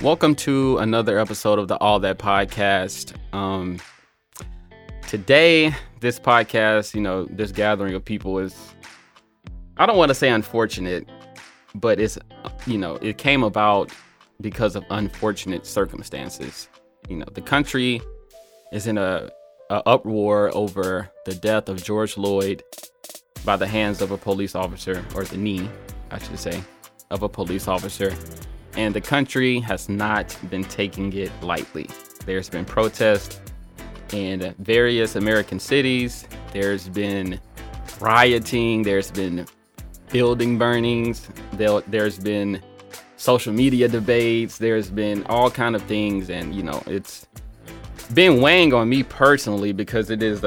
Welcome to another episode of the All That Podcast. Today, this podcast, this gathering of people is, I don't want to say unfortunate, but it came about because of unfortunate circumstances. The country is in a uproar over the death of George Floyd by the hands of a police officer, or the knee, I should say, of a police officer. And the country has not been taking it lightly. There's been protests in various American cities. There's been rioting. There's been building burnings. There's been social media debates. There's been all kind of things. And, it's been weighing on me personally because it is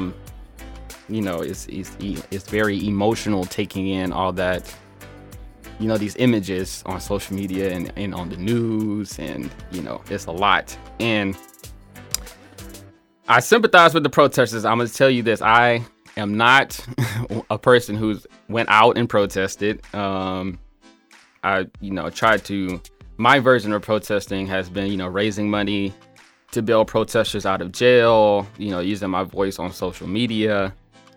it's very emotional taking in all that, these images on social media and on the news, and, it's a lot. And I sympathize with the protesters. I'm going to tell you this. I am not a person who's went out and protested. My version of protesting has been, raising money to bail protesters out of jail, using my voice on social media.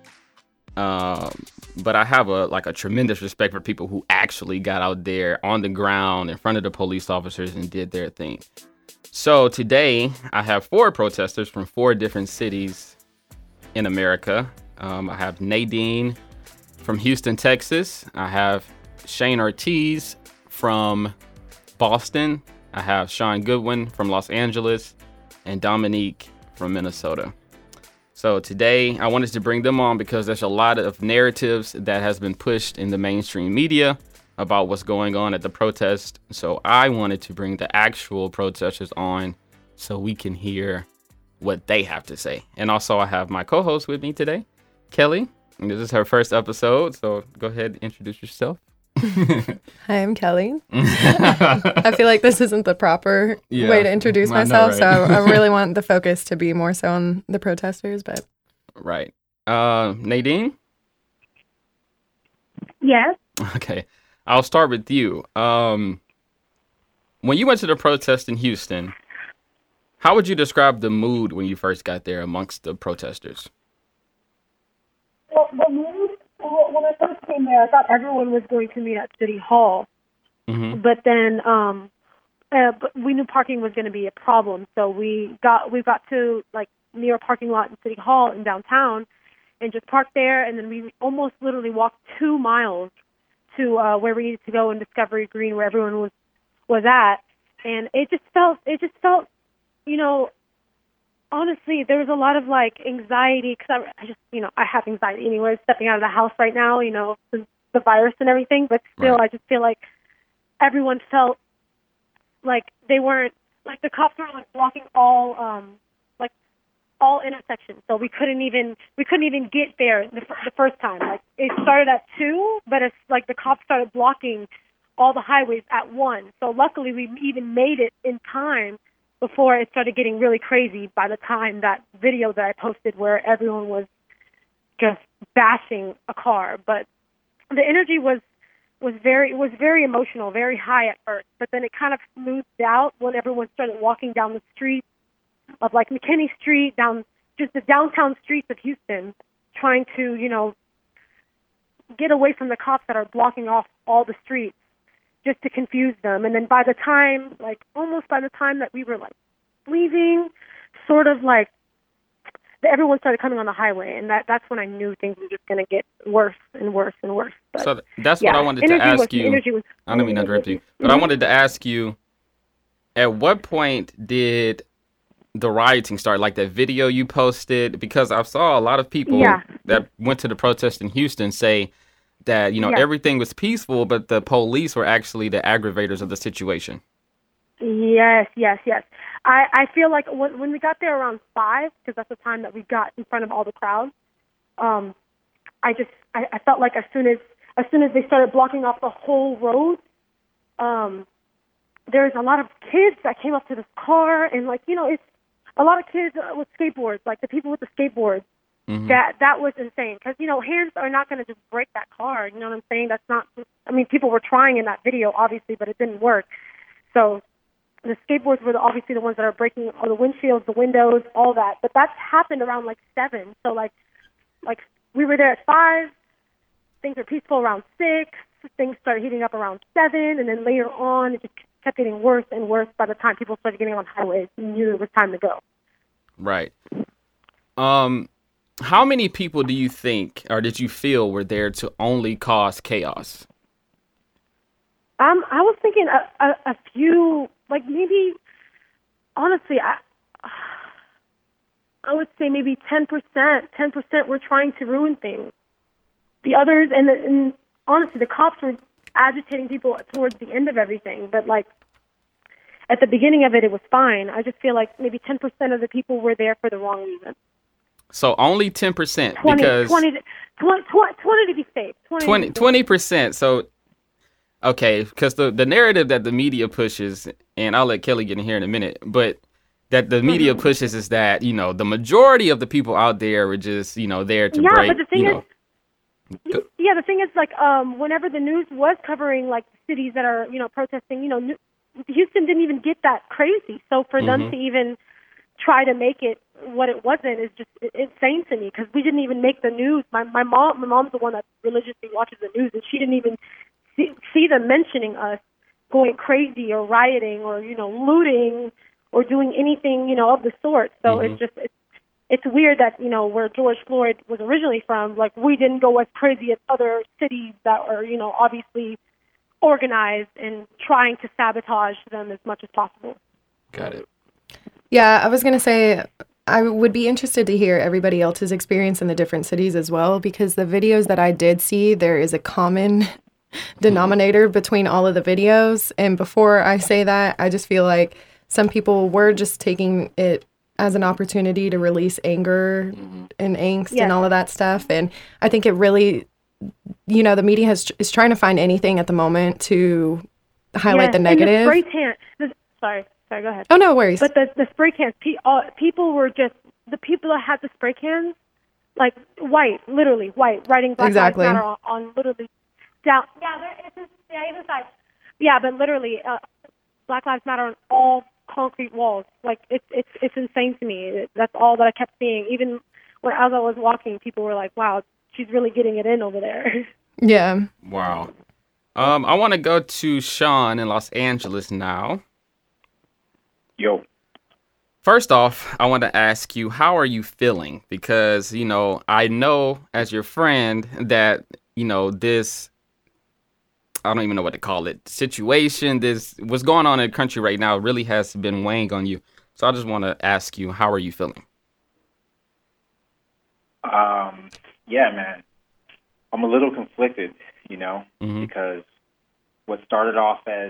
But I have a tremendous respect for people who actually got out there on the ground in front of the police officers and did their thing. So today I have 4 protesters from 4 different cities in America. I have Nadine from Houston, Texas. I have Shane Ortiz from Boston. I have Sean Goodwin from Los Angeles, and Dominique from Minnesota. So today I wanted to bring them on because there's a lot of narratives that has been pushed in the mainstream media about what's going on at the protest. So I wanted to bring the actual protesters on so we can hear what they have to say. And also I have my co-host with me today, Kelly. And this is her first episode, so go ahead and introduce yourself. Hi, I'm Kelly. I feel like this isn't the proper way to introduce myself, right? So I really want the focus to be more so on the protesters, but... Right. Nadine? Yes. Okay. I'll start with you. When you went to the protest in Houston, how would you describe the mood when you first got there amongst the protesters? Well, the mood, when I first came there, I thought everyone was going to meet at City Hall. Mm-hmm. But then but we knew parking was going to be a problem. So we got to, near a parking lot in City Hall in downtown and just parked there. And then we almost literally walked 2 miles to where we needed to go in Discovery Green, where everyone was at. And it just felt, honestly, there was a lot of anxiety because I have anxiety anyway, stepping out of the house right now, since the virus and everything. But still, right. I just feel like everyone felt like they weren't, the cops were blocking all intersections. So we couldn't even get there the first time. It started at 2, but it's the cops started blocking all the highways at 1. So luckily we even made it in time before it started getting really crazy by the time that video that I posted where everyone was just bashing a car. But the energy was very emotional, very high at first. But then it kind of smoothed out when everyone started walking down the streets of McKinney Street, down just the downtown streets of Houston, trying to, get away from the cops that are blocking off all the streets, just to confuse them. And then by the time, almost by the time that we were, leaving, everyone started coming on the highway, and that's when I knew things were just going to get worse and worse and worse. But, so that's what I wanted to ask you. I don't mean to interrupt you, but I wanted to ask you, at what point did the rioting start? That video you posted? Because I saw a lot of people that went to the protest in Houston say that, everything was peaceful, but the police were actually the aggravators of the situation. Yes. I feel like when we got there around 5, because that's the time that we got in front of all the crowd, I felt like as soon as they started blocking off the whole road, there's a lot of kids that came up to this car, and it's a lot of kids with skateboards, the people with the skateboards. Mm-hmm. That was insane because, hands are not going to just break that car. You know what I'm saying? That's not, people were trying in that video, obviously, but it didn't work. So the skateboards were obviously the ones that are breaking all the windshields, the windows, all that. But that's happened around like 7. So like we were there at 5. Things were peaceful around 6. Things started heating up around 7, and then later on it just kept getting worse and worse by the time people started getting on highways and knew it was time to go. Right. How many people do you think, or did you feel, were there to only cause chaos? I was thinking a few, like maybe, honestly, I would say maybe 10%. 10% were trying to ruin things. The others, and honestly, the cops were agitating people towards the end of everything. But like at the beginning of it, it was fine. I just feel like maybe 10% of the people were there for the wrong reason. So only 10% 20, because 20 to be safe. 20%. So, okay, because the narrative that the media pushes, and I'll let Kelly get in here in a minute, but that the media pushes is that, you know, the majority of the people out there were just, you know, there to break. But the thing is, the thing is, like, whenever the news was covering, like, cities that are, you know, protesting, you know, Houston didn't even get that crazy. So for them to even try to make it what it wasn't is just insane to me, because we didn't even make the news. My mom's the one that religiously watches the news, and she didn't even see them mentioning us going crazy or rioting or, you know, looting or doing anything, you know, of the sort. So it's weird that, you know, where George Floyd was originally from, like, we didn't go as crazy as other cities that are, you know, obviously organized and trying to sabotage them as much as possible. Got it. Yeah, I was going to say, I would be interested to hear everybody else's experience in the different cities as well, because the videos that I did see, there is a common denominator between all of the videos. And before I say that, I just feel like some people were just taking it as an opportunity to release anger and angst and all of that stuff. And I think it really, you know, the media is trying to find anything at the moment to highlight the negative. And the spray tan. Sorry, go ahead. Oh, no worries. But the spray cans, people were just, the people that had the spray cans, like white, literally white, writing Black Lives Matter on literally down. Yeah, it's either side. Yeah, but literally Black Lives Matter on all concrete walls. Like it's insane to me. That's all that I kept seeing. Even as I was walking, people were like, "Wow, she's really getting it in over there." Yeah. Wow. I want to go to Sean in Los Angeles now. Yo. First off, I want to ask you, how are you feeling? Because, you know, I know as your friend that, you know, this, I don't even know what to call it, situation, this, what's going on in the country right now really has been weighing on you. So I just want to ask you, how are you feeling? Yeah, man. I'm a little conflicted, you know, because what started off as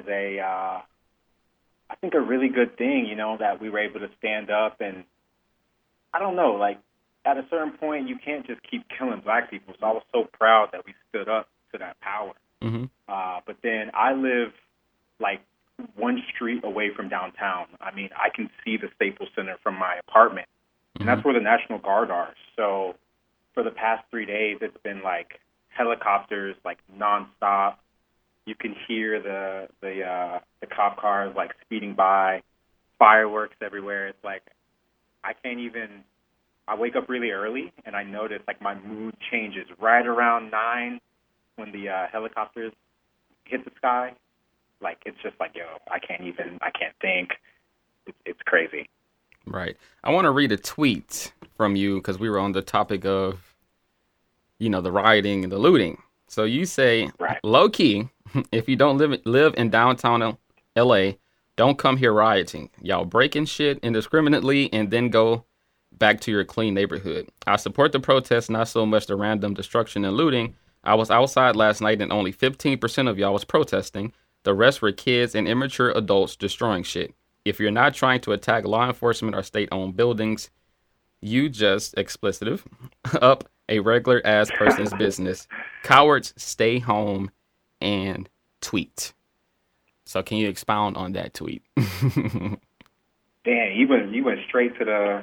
I think a really good thing, you know, that we were able to stand up, and I don't know, like at a certain point you can't just keep killing black people. So I was so proud that we stood up to that power. But then I live like one street away from downtown. I mean, I can see the Staples Center from my apartment, and that's where the National Guard are. So for the past 3 days, it's been like helicopters, like nonstop. You can hear the cop cars like speeding by, fireworks everywhere. It's like I wake up really early and I notice like my mood changes right around 9 when the helicopters hit the sky. Like it's just like, yo, I can't think. It's crazy. Right. I want to read a tweet from you because we were on the topic of, you know, the rioting and the looting. So you say, low key, if you don't live in downtown LA, don't come here rioting. Y'all breaking shit indiscriminately and then go back to your clean neighborhood. I support the protest, not so much the random destruction and looting. I was outside last night and only 15% of y'all was protesting. The rest were kids and immature adults destroying shit. If you're not trying to attack law enforcement or state-owned buildings, you just explicitive up a regular ass person's business. Cowards stay home and tweet. So can you expound on that tweet? Damn, you went straight to the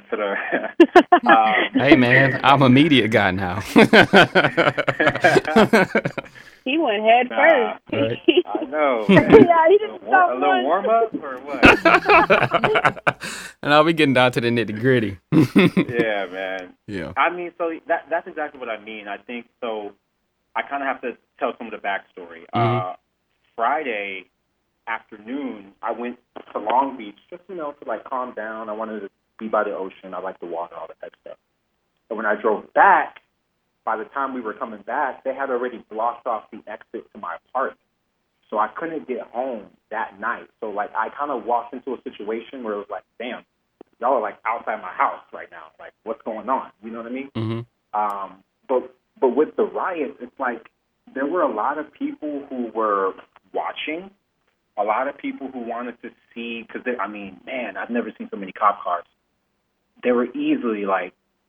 Hey man, I'm a media guy now. He went head first. Right. I know. Yeah, he didn't stop A little once. warm up or what? And I'll be getting down to the nitty gritty. Yeah, man. Yeah. I mean, so that's exactly what I mean. I think so. I kind of have to tell some of the backstory. Friday afternoon, I went to Long Beach just to like calm down. I wanted to be by the ocean. I like the water, all that type of stuff. And when I drove back, by the time we were coming back, they had already blocked off the exit to my apartment. So I couldn't get home that night. So, like, I kind of walked into a situation where it was like, damn, y'all are, like, outside my house right now. Like, what's going on? You know what I mean? But with the riot, it's like there were a lot of people who were watching, a lot of people who wanted to see, because, I mean, man, I've never seen so many cop cars. There were easily, like,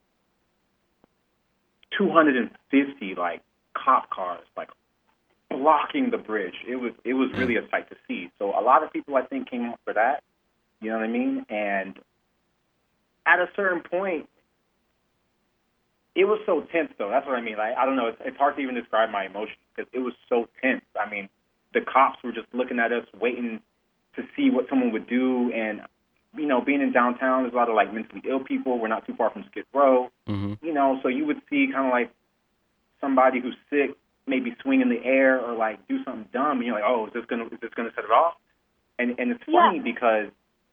250 like cop cars like blocking the bridge. It was really a sight to see. So a lot of people I think came up for that. You know what I mean? And at a certain point, it was so tense though. That's what I mean. Like I don't know. It's hard to even describe my emotions because it was so tense. I mean, the cops were just looking at us, waiting to see what someone would do, and you know, being in downtown, there's a lot of like mentally ill people. We're not too far from Skid Row, you know, so you would see kind of like somebody who's sick maybe swing in the air or like do something dumb, and you're like, oh, is this gonna set it off? And it's funny because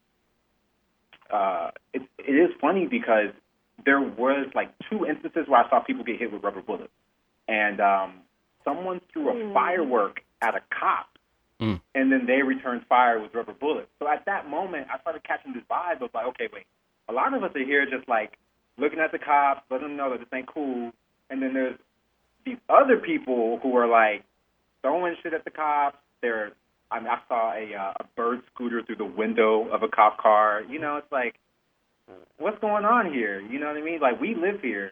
it is funny because there was like 2 instances where I saw people get hit with rubber bullets, and someone threw a firework at a cop. And then they returned fire with rubber bullets. So at that moment, I started catching this vibe of like, okay, wait, a lot of us are here just like looking at the cops, letting them know that this ain't cool. And then there's these other people who are like throwing shit at the cops. I saw a bird scooter through the window of a cop car. You know, it's like, what's going on here? You know what I mean? Like, we live here.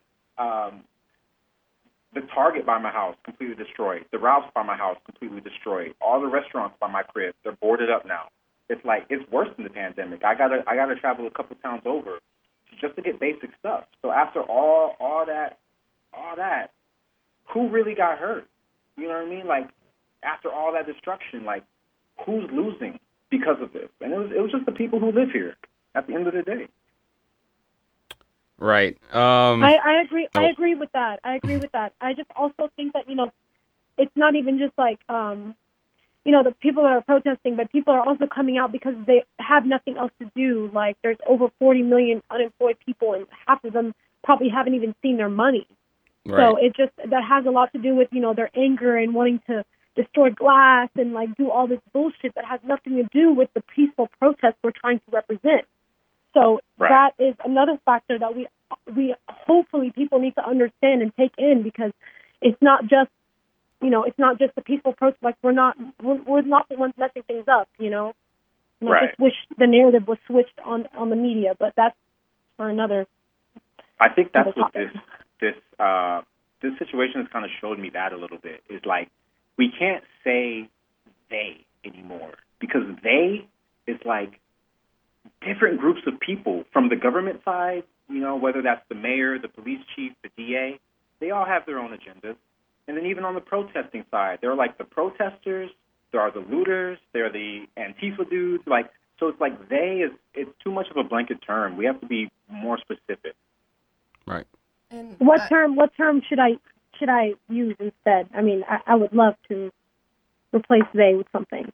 The Target by my house, completely destroyed. The Ralph's by my house, completely destroyed. All the restaurants by my crib, they're boarded up now. It's like, it's worse than the pandemic. I gotta travel a couple towns over just to get basic stuff. So after all that, who really got hurt? You know what I mean? Like, after all that destruction, like, who's losing because of this? And it was just the people who live here at the end of the day. Right. I agree. I agree with that. I just also think that, you know, it's not even just like, you know, the people that are protesting, but people are also coming out because they have nothing else to do. Like, there's over 40 million unemployed people, and half of them probably haven't even seen their money. Right. So that has a lot to do with, you know, their anger and wanting to destroy glass and like do all this bullshit that has nothing to do with the peaceful protest we're trying to represent. So that is another factor that we hopefully people need to understand and take in, because it's not just, you know, it's not just the peaceful protest. Like, we're not the ones messing things up, you know. And I just wish the narrative was switched on the media, but that's for another. I think that's what this situation has kind of showed me that a little bit. Is like, we can't say they anymore, because they is like different groups of people from the government side, you know, whether that's the mayor, the police chief, the DA, they all have their own agendas. And then even on the protesting side, there are like the protesters, there are the looters, there are the Antifa dudes, like, so it's like it's too much of a blanket term. We have to be more specific. Right. And what term should I use instead? I mean, I would love to replace they with something.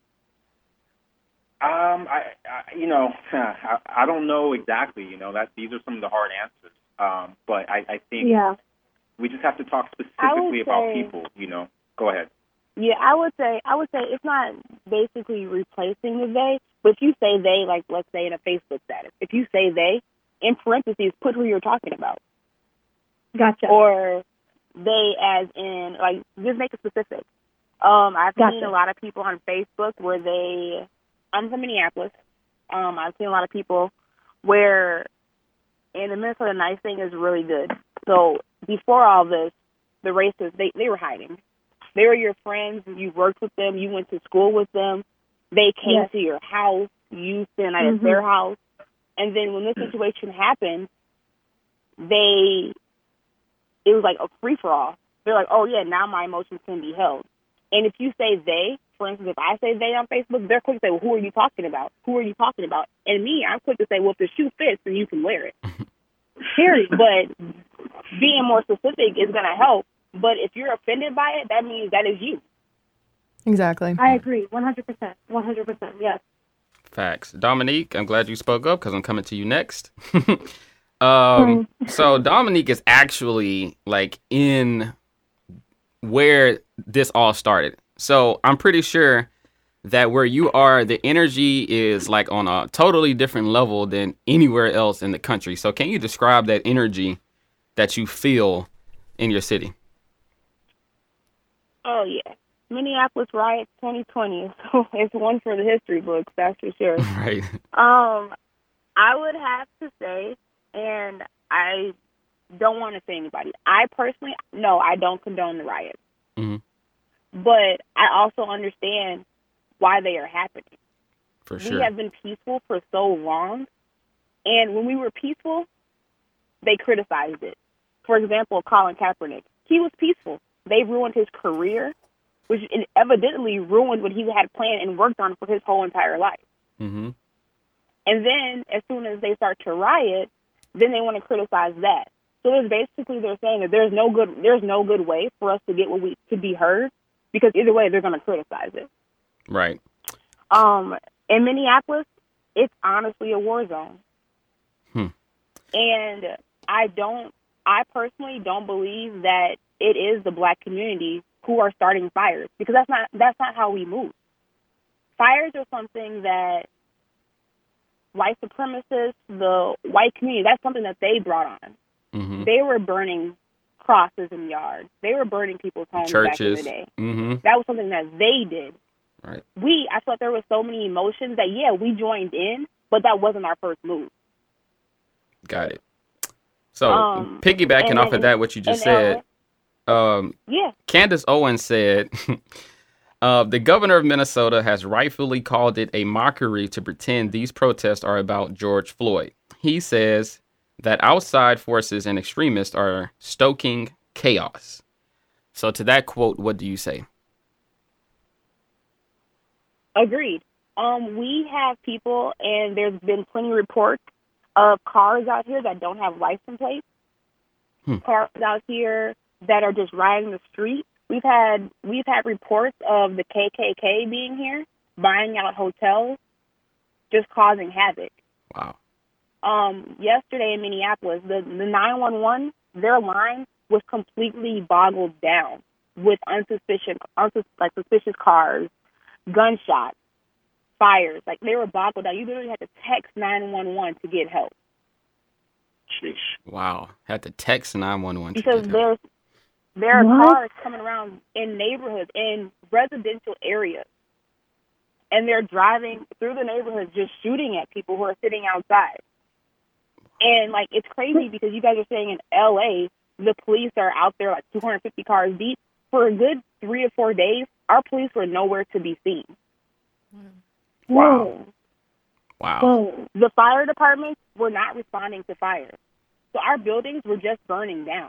I don't know exactly. You know, that these are some of the hard answers. But I think we just have to talk specifically about people. You know, go ahead. Yeah, I would say it's not basically replacing the they, but if you say they, like let's say in a Facebook status, if you say they, in parentheses, put who you're talking about. Gotcha. Or they as in, like, just make it specific. I've seen a lot of people on Facebook where I'm from Minneapolis. I've seen a lot of people where, and the Minnesota Nice thing is really good. So before all this, the racists, they were hiding. They were your friends. You worked with them. You went to school with them. They came to your house. You spent at their house. And then when this situation happened, it was like a free-for-all. they're like, oh, yeah, now my emotions can be held. And if you say they, for instance, if I say they on Facebook, they're quick to say, well, who are you talking about? Who are you talking about? And me, I'm quick to say, well, if the shoe fits, then you can wear it. Period. But being more specific is going to help. But if you're offended by it, that means that is you. Exactly. I agree. 100%. 100%. Yes. Facts. Dominique, I'm glad you spoke up because I'm coming to you next. So Dominique is actually like in where this all started. So I'm pretty sure that where you are, the energy is like on a totally different level than anywhere else in the country. So can you describe that energy that you feel in your city? Oh, yeah. Minneapolis riots 2020. So it's one for the history books, that's for sure. Right. I would have to say, and I don't want to say anybody, I personally, no, I don't condone the riots. Mm-hmm. But I also understand why they are happening. For sure. We have been peaceful for so long, and when we were peaceful, they criticized it. For example, Colin Kaepernick, he was peaceful. They ruined his career, which evidently ruined what he had planned and worked on for his whole entire life. Mm-hmm. And then, as soon as they start to riot, then they want to criticize that. So there's basically they're saying that there's no good way for us to get to be heard, because either way they're going to criticize it. Right. In Minneapolis, it's honestly a war zone. And I personally don't believe that it is the black community who are starting fires, because that's not how we move. Fires are something that white supremacists, the white community, that's something that they brought on. Mm-hmm. They were burning crosses in yards. They were burning people's homes back in the day. Mm-hmm. That was something that they did. Right. I thought there were so many emotions that, yeah, we joined in, but that wasn't our first move. Got it. So piggybacking off of that, what you just said, Candace Owens said, the governor of Minnesota has rightfully called it a mockery to pretend these protests are about George Floyd. He says that outside forces and extremists are stoking chaos. So to that quote, what do you say? Agreed. We have people, and there's been plenty of reports of cars out here that don't have license plates. Cars out here that are just riding the street. We've had reports of the KKK being here, buying out hotels, just causing havoc. Wow. Yesterday in Minneapolis, the 911, their line was completely boggled down with suspicious cars, gunshots, fires. Like, they were boggled down. You literally had to text 911 to get help. Sheesh. Wow. Had to text 911 because to get help. There are cars coming around in neighborhoods, in residential areas, and they're driving through the neighborhoods just shooting at people who are sitting outside. And, like, it's crazy because you guys are saying in L.A., the police are out there like 250 cars deep. For a good 3 or 4 days, our police were nowhere to be seen. Wow. Wow. The fire departments were not responding to fires. So our buildings were just burning down.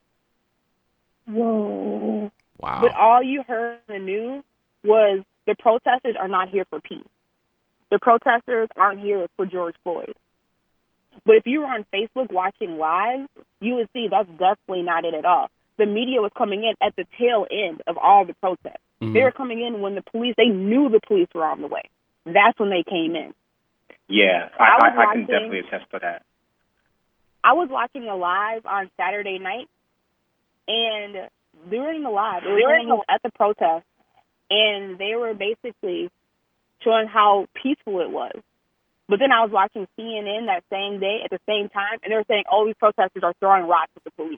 Whoa. Wow. But all you heard in the news was the protesters are not here for peace. The protesters aren't here for George Floyd. But if you were on Facebook watching live, you would see that's definitely not it at all. The media was coming in at the tail end of all the protests. Mm-hmm. They were coming in when they knew the police were on the way. That's when they came in. Yeah, I can definitely attest to that. I was watching a live on Saturday night, and during the live, it was at the protest, and they were basically showing how peaceful it was. But then I was watching CNN that same day at the same time, and they were saying, oh, these protesters are throwing rocks at the police.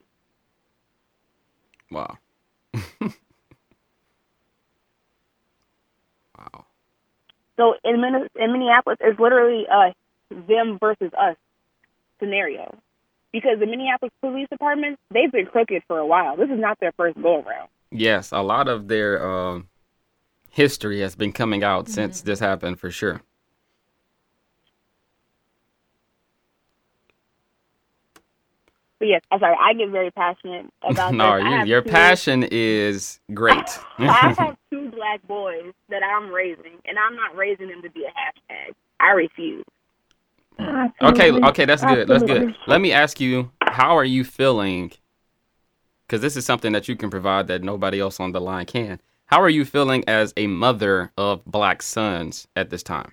Wow. Wow. So in Minneapolis, it's literally a them versus us scenario. Because the Minneapolis Police Department, they've been crooked for a while. This is not their first go-around. Yes, a lot of their history has been coming out since this happened, for sure. But yes, I'm sorry, I get very passionate about No, this. your passion is great. I have 2 black boys that I'm raising, and I'm not raising them to be a hashtag. I refuse. Okay, that's good. That's good. Let me ask you, how are you feeling? Because this is something that you can provide that nobody else on the line can. How are you feeling as a mother of black sons at this time?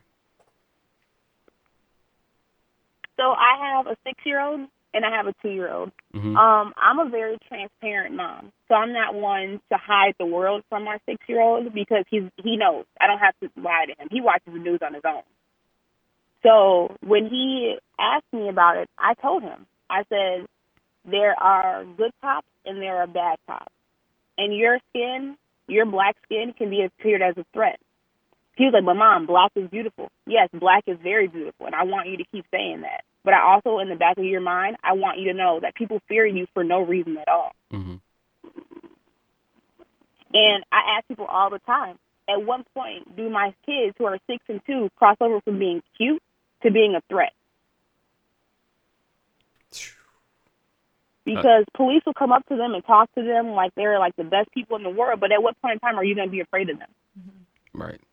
So I have a 6-year-old and I have a 2-year-old. Mm-hmm. I'm a very transparent mom, so I'm not one to hide the world from our 6-year-old because he knows. I don't have to lie to him. He watches the news on his own. So when he asked me about it, I told him. I said, there are good cops and there are bad cops. And your skin, your black skin, can be appeared as a threat. He was like, but Mom, black is beautiful. Yes, black is very beautiful, and I want you to keep saying that. But I also, in the back of your mind, I want you to know that people fear you for no reason at all. Mm-hmm. And I ask people all the time, at what point do my kids who are 6 and 2 cross over from being cute to being a threat? Because police will come up to them and talk to them like they're like the best people in the world, but at what point in time are you going to be afraid of them? Right.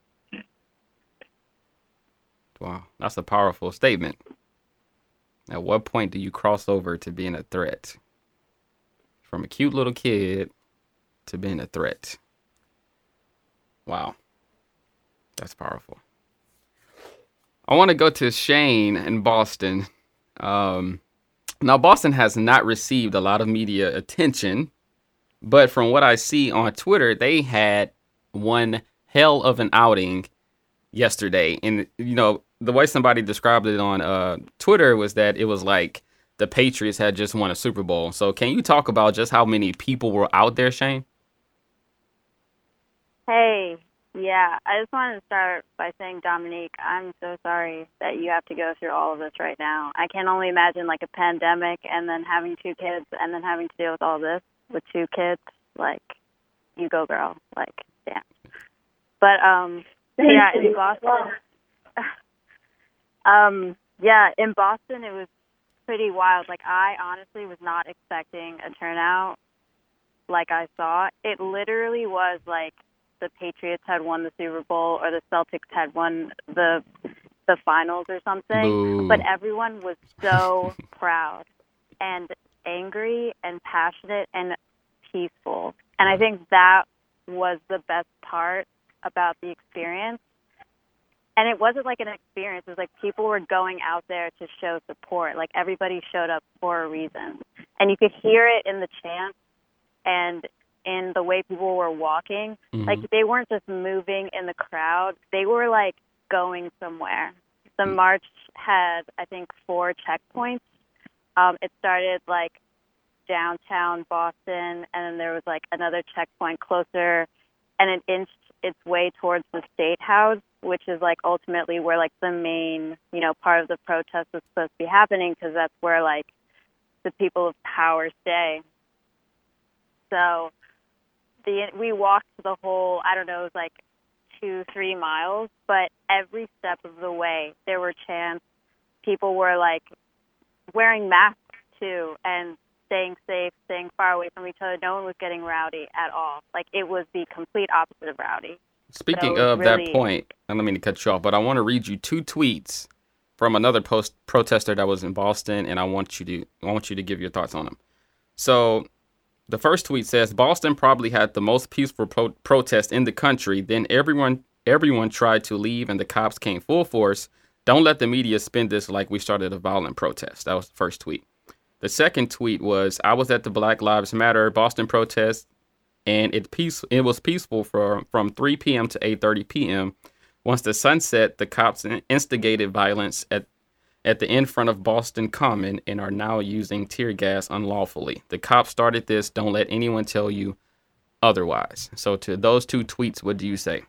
Wow, that's a powerful statement. At what point do you cross over to being a threat? From a cute little kid to being a threat. Wow. That's powerful. I want to go to Shane in Boston. Now, Boston has not received a lot of media attention, but from what I see on Twitter, they had one hell of an outing yesterday. And, you know, the way somebody described it on Twitter was that it was like the Patriots had just won a Super Bowl. So can you talk about just how many people were out there, Shane? Hey, yeah, I just wanted to start by saying, Dominique, I'm so sorry that you have to go through all of this right now. I can only imagine like a pandemic and then having 2 kids and then having to deal with all this with 2 kids. Like, you go, girl. Like, damn. But, yeah, in Boston, in Boston, it was pretty wild. Like, I honestly was not expecting a turnout like I saw. It literally was like the Patriots had won the Super Bowl or the Celtics had won the finals or something. Boo. But everyone was so proud and angry and passionate and peaceful. And I think that was the best part about the experience. And it wasn't like an experience. It was like people were going out there to show support. Like everybody showed up for a reason. And you could hear it in the chants and in the way people were walking. Mm-hmm. Like they weren't just moving in the crowd. They were like going somewhere. The march had, I think, 4 checkpoints. It started like downtown Boston, and then there was like another checkpoint closer, and it inched its way towards the State House, which is like ultimately where like the main, you know, part of the protest was supposed to be happening, because that's where like the people of power stay. So we walked the whole, I don't know, it was like 2-3 miles, but every step of the way there were chants. People were like wearing masks too and staying safe, staying far away from each other. No one was getting rowdy at all. Like it was the complete opposite of rowdy. Speaking of that point, I don't mean to cut you off, but I want to read you 2 tweets from another protester that was in Boston, and I want you to give your thoughts on them. So the first tweet says, Boston probably had the most peaceful protest in the country. Then everyone tried to leave and the cops came full force. Don't let the media spin this like we started a violent protest. That was the first tweet. The second tweet was, I was at the Black Lives Matter Boston protest, and it was peaceful from 3 p.m. to 8:30 p.m. Once the sun set, the cops instigated violence at the in front of Boston Common and are now using tear gas unlawfully. The cops started this. Don't let anyone tell you otherwise. So to those 2 tweets, what do you say?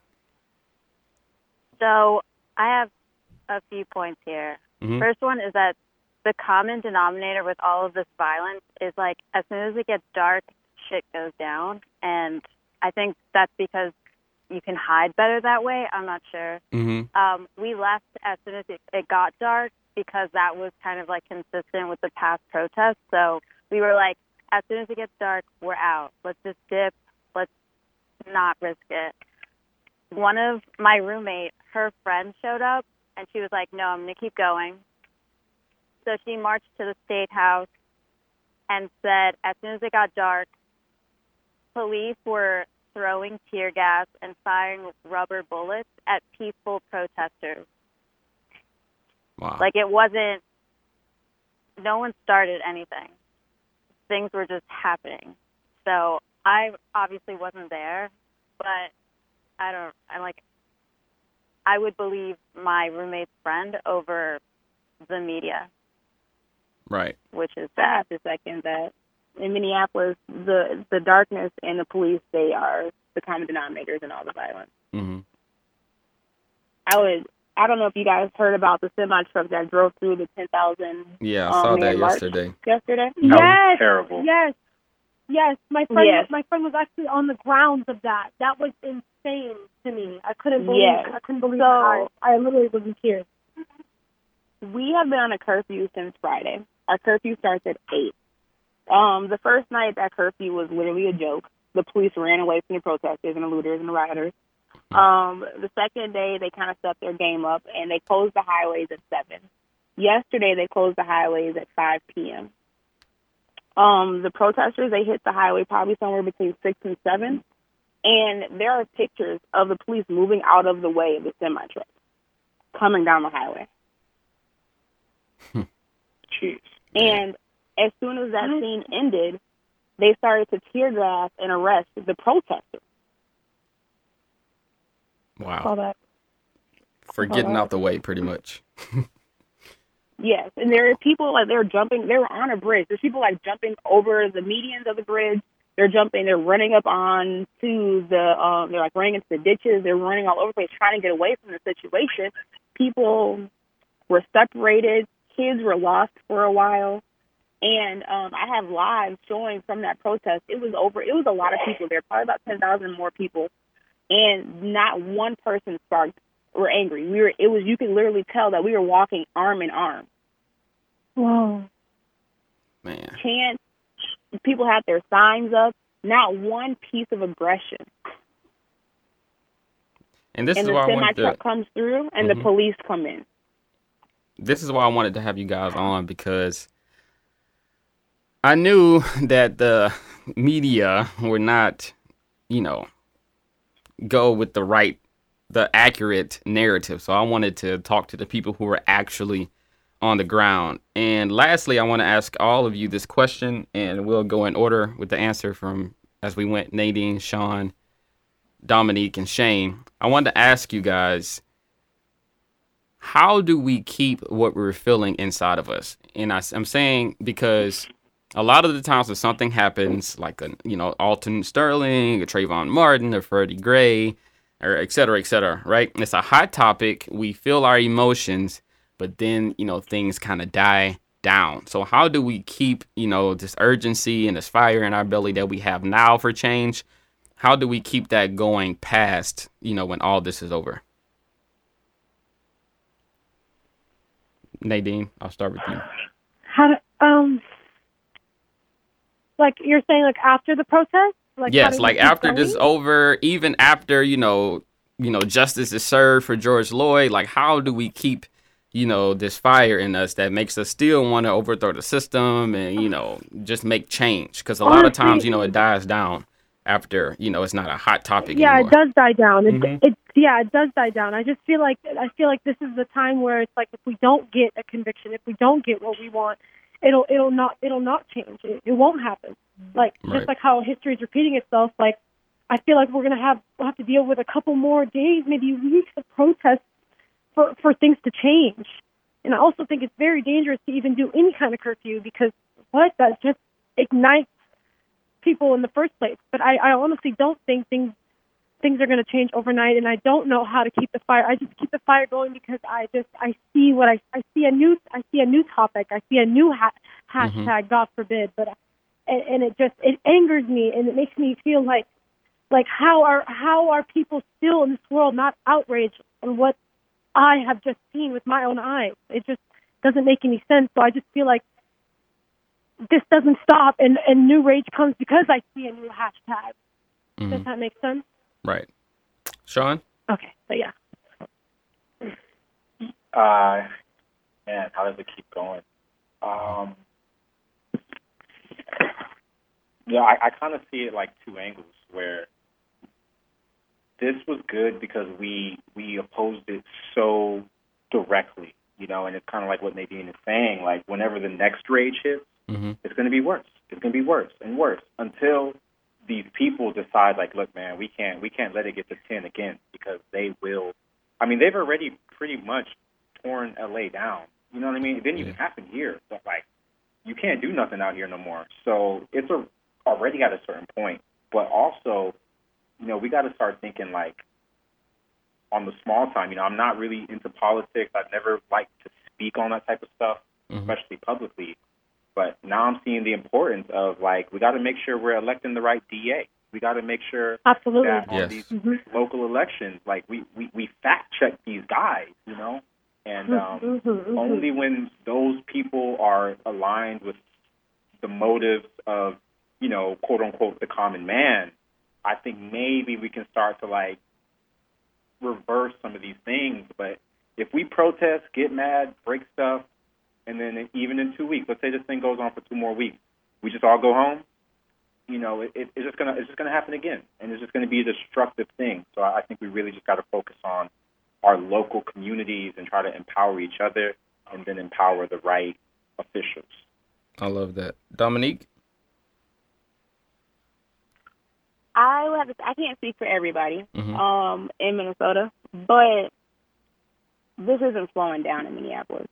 So I have a few points here. Mm-hmm. First one is that the common denominator with all of this violence is like as soon as it gets dark, shit goes down. And I think that's because you can hide better that way. I'm not sure. Mm-hmm. We left as soon as it got dark because that was kind of like consistent with the past protests. So we were like, as soon as it gets dark, we're out. Let's just dip. Let's not risk it. One of my roommate, her friend showed up, and she was like, no, I'm going to keep going. So she marched to the State House and said as soon as it got dark, police were throwing tear gas and firing rubber bullets at peaceful protesters. Wow. Like, it wasn't, no one started anything. Things were just happening. So I obviously wasn't there, but I would believe my roommate's friend over the media. Right. Which is sad to second that. In Minneapolis, the darkness and the police, they are the common denominators in all the violence. Mm-hmm. I don't know if you guys heard about the semi truck that drove through the 10,000. Yeah, I saw that yesterday. Yesterday? Yes, terrible. Yes. My friend was actually on the grounds of that. That was insane to me. I couldn't believe. Yes. I couldn't believe how I literally was in tears. We have been on a curfew since Friday. Our curfew starts at 8. The first night that curfew was literally a joke. The police ran away from the protesters and the looters and the rioters. The second day, they kind of stepped their game up, and they closed the highways at 7. Yesterday, they closed the highways at 5 p.m. The protesters, they hit the highway probably somewhere between 6 and 7, and there are pictures of the police moving out of the way of the semi-truck, coming down the highway. Jeez. And as soon as that scene ended, they started to tear gas and arrest the protesters. Wow. All that. For getting out the way, pretty much. Yes, and there are people like they're on a bridge. There's people like jumping over the medians of the bridge. They're running up on to the, they're like running into the ditches. They're running all over the place trying to get away from the situation. People were separated. Kids were lost for a while. And I have lives showing from that protest. It was a lot of people there, probably about 10,000 more people. And not one person were angry. You could literally tell that we were walking arm in arm. Wow. Man. Chants. People had their signs up. Not one piece of aggression. And this is the why I wanted semi-truck comes through, and the police come in. This is why I wanted to have you guys on, because I knew that the media would not, go with the accurate narrative. So I wanted to talk to the people who were actually on the ground. And lastly, I want to ask all of you this question, and we'll go in order with the answer from as we went: Nadine, Sean, Dominique, and Shane. I wanted to ask you guys, how do we keep what we're feeling inside of us? And I'm saying because a lot of the times when something happens, like Alton Sterling, a Trayvon Martin, or Freddie Gray, or et cetera, right? It's a hot topic. We feel our emotions, but then, things kind of die down. So how do we keep, this urgency and this fire in our belly that we have now for change? How do we keep that going past, when all this is over? Nadine, I'll start with you. Like you're saying, like after the protest? Yes, like after this is over, even after, justice is served for George Floyd, like how do we keep, this fire in us that makes us still want to overthrow the system and, just make change? Because a lot of times, it dies down after, it's not a hot topic anymore. It does die down. It does die down. I feel like this is the time where it's like if we don't get a conviction, if we don't get what we want, it'll not change. It won't happen. Like just like how history is repeating itself. Like I feel like we'll have to deal with a couple more days, maybe weeks of protests for things to change. And I also think it's very dangerous to even do any kind of curfew because that just ignites people in the first place. But I honestly don't think things are going to change overnight, and I don't know how to keep the fire. I just keep the fire going because I see a new topic. I see a new hashtag, God forbid. But it angers me, and it makes me feel like Like, how are people still in this world not outraged on what I have just seen with my own eyes? It just doesn't make any sense. So I just feel like this doesn't stop, and new rage comes because I see a new hashtag. Does that make sense? Right. Sean? Okay, so yeah. Man, how does it keep going? Yeah, I kind of see it like two angles, where this was good because we opposed it so directly, you know, and it's kind of like what Nadine is saying, like whenever the next rage hits, it's going to be worse. It's going to be worse and worse until these people decide, like, look, man, we can't let it get to 10 again, because they will. I mean, they've already pretty much torn LA down. You know what I mean? It didn't even happen here, but like, you can't do nothing out here no more. So it's already at a certain point. But also, you know, we got to start thinking like on the small time. You know, I'm not really into politics. I've never liked to speak on that type of stuff, especially publicly. But now I'm seeing the importance of, like, we got to make sure we're electing the right DA. We got to make sure that on these local elections, like, we fact check these guys, you know? And only when those people are aligned with the motives of, you know, quote unquote, the common man, I think maybe we can start to, like, reverse some of these things. But if we protest, get mad, break stuff, and then even in 2 weeks, let's say this thing goes on for 2 more weeks, we just all go home, you know, it's just gonna happen again, and it's just gonna be a destructive thing. So I think we really just got to focus on our local communities and try to empower each other, and then empower the right officials. I love that. Dominique? I can't speak for everybody in Minnesota, but this isn't slowing down in Minneapolis.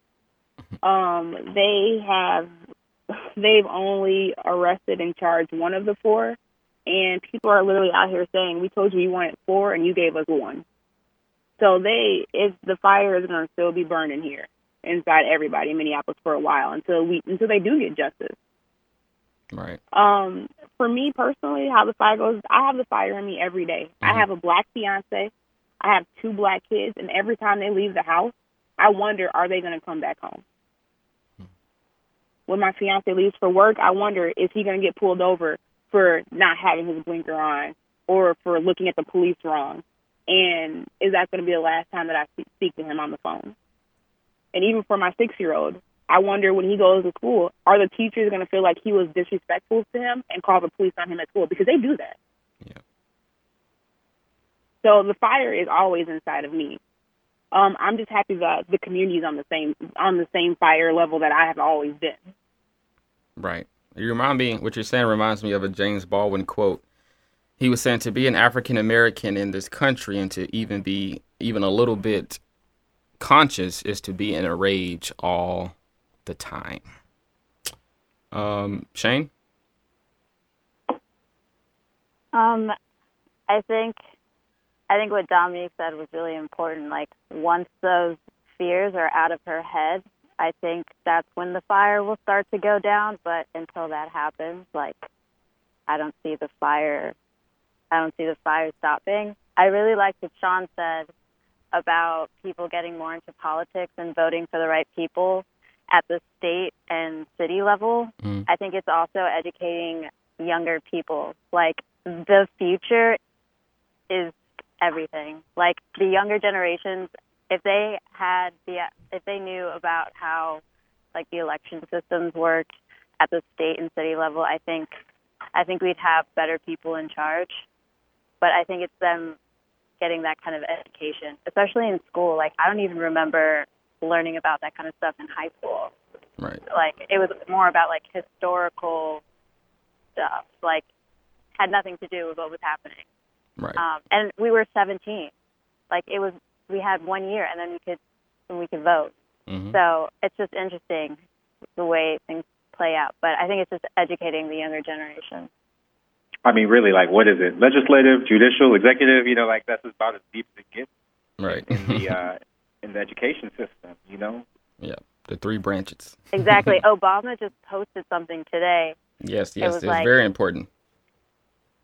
They've only arrested and charged one of the 4, and people are literally out here saying, we told you we wanted 4 and you gave us 1. So if the fire is going to still be burning here inside everybody in Minneapolis for a while until they do get justice. Right. For me personally, how the fire goes, I have the fire in me every day. I have a black fiance. I have 2 black kids, and every time they leave the house, I wonder, are they going to come back home? When my fiance leaves for work, I wonder, is he going to get pulled over for not having his blinker on or for looking at the police wrong? And is that going to be the last time that I speak to him on the phone? And even for my 6-year-old, I wonder when he goes to school, are the teachers going to feel like he was disrespectful to him and call the police on him at school? Because they do that. Yeah. So the fire is always inside of me. I'm just happy that the community is on the same fire level that I have always been. Right. What you're saying reminds me of a James Baldwin quote. He was saying to be an African American in this country and to even be even a little bit conscious is to be in a rage all the time. Shane? I think what Dominique said was really important. Like, once those fears are out of her head, I think that's when the fire will start to go down. But until that happens, like, I don't see the fire stopping. I really liked what Sean said about people getting more into politics and voting for the right people at the state and city level. I think it's also educating younger people. Like, the future is everything. Like, the younger generations, if they knew about how, like, the election systems work at the state and city level, I think we'd have better people in charge. But I think it's them getting that kind of education, especially in school. Like, I don't even remember learning about that kind of stuff in high school. Right. Like, it was more about, like, historical stuff. Like, had nothing to do with what was happening. Right. And we were 17. Like, we had 1 year, and then we could vote. So it's just interesting the way things play out. But I think it's just educating the younger generation. I mean, really, like, what is it? Legislative, judicial, executive? You know, like, that's about as deep as it gets. Right. In the education system, you know? Yeah, the 3 branches. Exactly. Obama just posted something today. Yes, it's like, very important.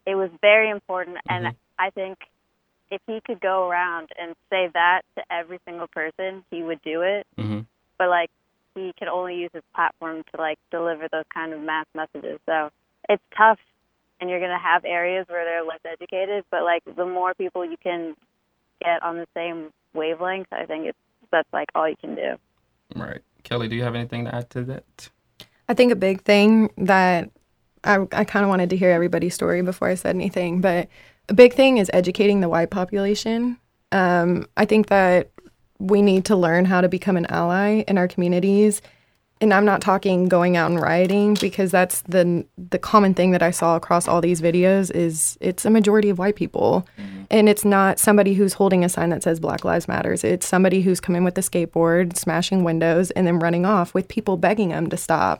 it was very important. And I think if he could go around and say that to every single person, he would do it. But like, he could only use his platform to like deliver those kind of mass messages. So it's tough, and you're going to have areas where they're less educated, but like the more people you can get on the same wavelength, I think that's like all you can do. Right. Kelly, do you have anything to add to that? I think a big thing that I kind of wanted to hear everybody's story before I said anything, but a big thing is educating the white population. I think that we need to learn how to become an ally in our communities. And I'm not talking going out and rioting, because that's the common thing that I saw across all these videos is it's a majority of white people. And it's not somebody who's holding a sign that says Black Lives Matters. It's somebody who's coming with a skateboard, smashing windows, and then running off with people begging them to stop.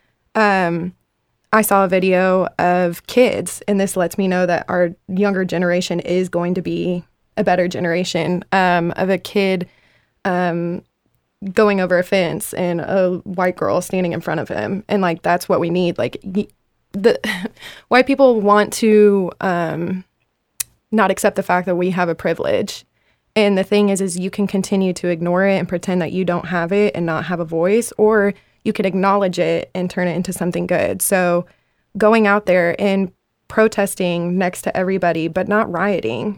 I saw a video of kids, and this lets me know that our younger generation is going to be a better generation, of a kid going over a fence and a white girl standing in front of him. And like, that's what we need. Like, the white people want to not accept the fact that we have a privilege. And the thing is you can continue to ignore it and pretend that you don't have it and not have a voice, or you could acknowledge it and turn it into something good. So going out there and protesting next to everybody, but not rioting,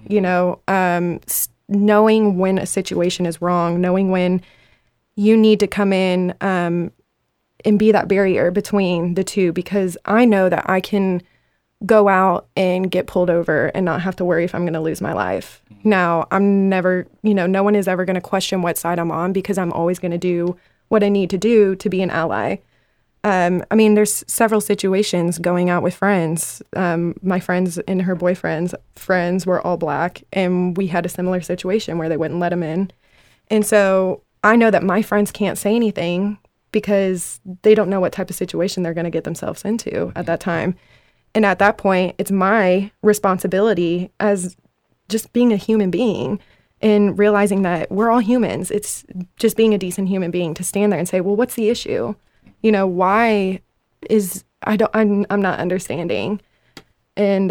knowing when a situation is wrong, knowing when you need to come in and be that barrier between the two, because I know that I can go out and get pulled over and not have to worry if I'm going to lose my life. Now, I'm never, no one is ever going to question what side I'm on, because I'm always going to do what I need to do to be an ally. There's several situations going out with friends. My friends and her boyfriend's friends were all Black, and we had a similar situation where they wouldn't let them in. And so I know that my friends can't say anything because they don't know what type of situation they're going to get themselves into at that time. And at that point, it's my responsibility as just being a human being and realizing that we're all humans. It's just being a decent human being to stand there and say, well, what's the issue? Why is, I'm not understanding. And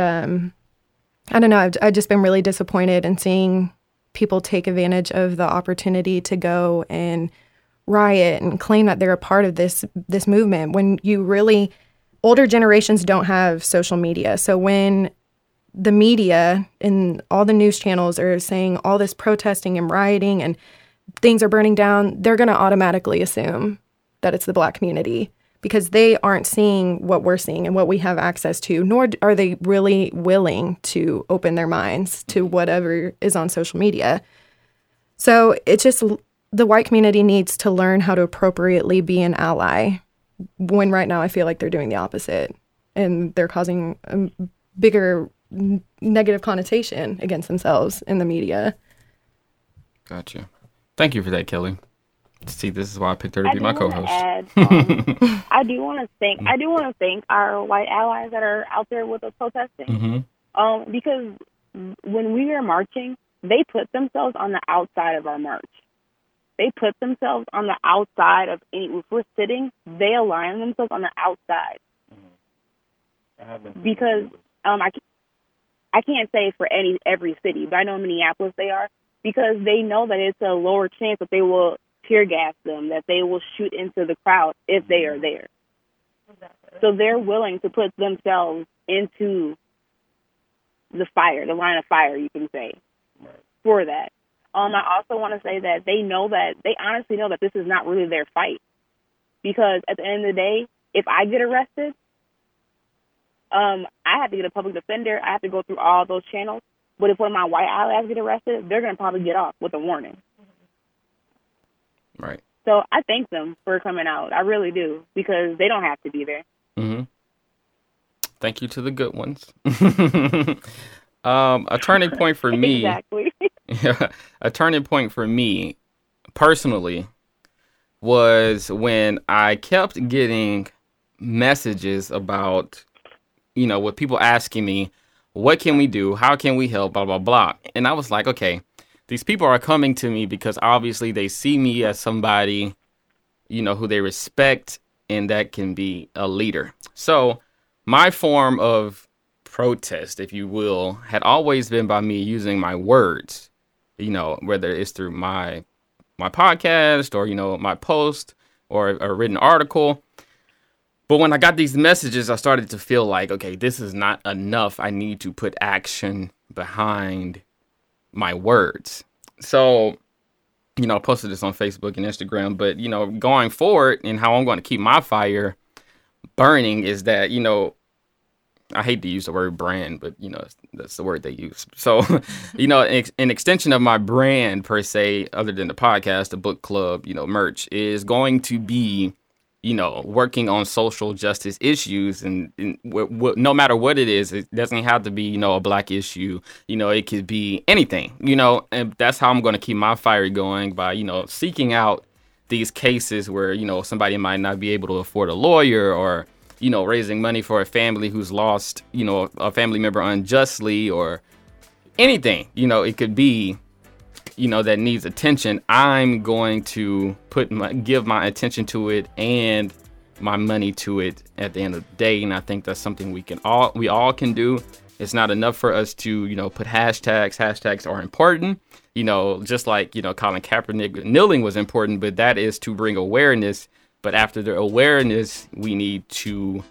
I don't know, I've just been really disappointed in seeing people take advantage of the opportunity to go and riot and claim that they're a part of this movement, when older generations don't have social media. So when the media and all the news channels are saying all this protesting and rioting and things are burning down, they're going to automatically assume that it's the Black community, because they aren't seeing what we're seeing and what we have access to, nor are they really willing to open their minds to whatever is on social media. So it's just, the white community needs to learn how to appropriately be an ally, when right now I feel like they're doing the opposite, and they're causing a bigger negative connotation against themselves in the media. Gotcha. Thank you for that, Kelly. See, this is why I picked her to be my co-host. I do want to thank our white allies that are out there with us protesting. Because when we were marching, they put themselves on the outside of our march. They put themselves on the outside of if we're sitting, they align themselves on the outside. Because I can't say for every city, but I know in Minneapolis they are, because they know that it's a lower chance that they will tear gas them, that they will shoot into the crowd if they are there. So they're willing to put themselves into the fire, the line of fire, you can say, for that. I also want to say that they honestly know that this is not really their fight. Because at the end of the day, if I get arrested, I have to get a public defender. I have to go through all those channels. But if one of my white allies get arrested, they're going to probably get off with a warning. Right. So I thank them for coming out. I really do, because they don't have to be there. Thank you to the good ones. A turning point for me. Exactly. A turning point for me personally was when I kept getting messages about, with people asking me, what can we do? How can we help? Blah, blah, blah. And I was like, okay, these people are coming to me because obviously they see me as somebody, who they respect, and that can be a leader. So my form of protest, if you will, had always been by me using my words, whether it's through my podcast or, my post or a written article. But when I got these messages, I started to feel like, okay, this is not enough. I need to put action behind my words. So, I posted this on Facebook and Instagram, but, going forward and how I'm going to keep my fire burning is that, I hate to use the word brand, but, that's the word they use. So, an extension of my brand per se, other than the podcast, the book club, merch, is going to be, working on social justice issues. And no matter what it is, it doesn't have to be, a Black issue. It could be anything, and that's how I'm going to keep my fire going by, seeking out these cases where, somebody might not be able to afford a lawyer or, raising money for a family who's lost, a family member unjustly or anything, it could be, that needs attention. I'm going to give my attention to it and my money to it at the end of the day. And I think that's something we all can do. It's not enough for us to, put hashtags. Hashtags are important, just like, Colin Kaepernick, kneeling was important, but that is to bring awareness. But after the awareness, we need to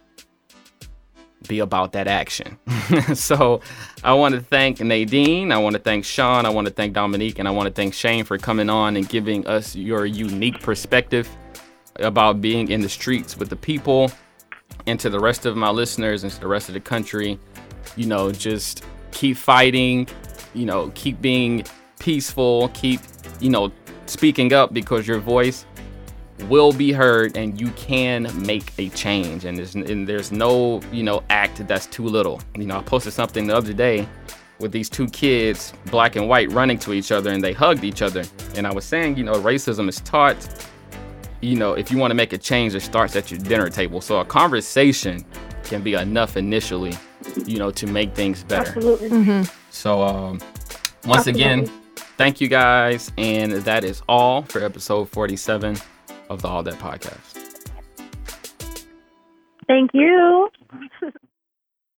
be about that action. So I want to thank Nadine. I want to thank Sean. I want to thank Dominique. And I want to thank Shane for coming on and giving us your unique perspective about being in the streets with the people. And to the rest of my listeners and to the rest of the country, just keep fighting, keep being peaceful, keep, speaking up, because your voice will be heard and you can make a change. And there's no, act that's too little. I posted something the other day with these two kids, Black and white, running to each other, and they hugged each other. And I was saying, racism is taught, if you want to make a change, it starts at your dinner table. So a conversation can be enough initially, to make things better. Absolutely. Mm-hmm. So once again, thank you guys. And that is all for episode 47 of the All That Podcast. Thank you.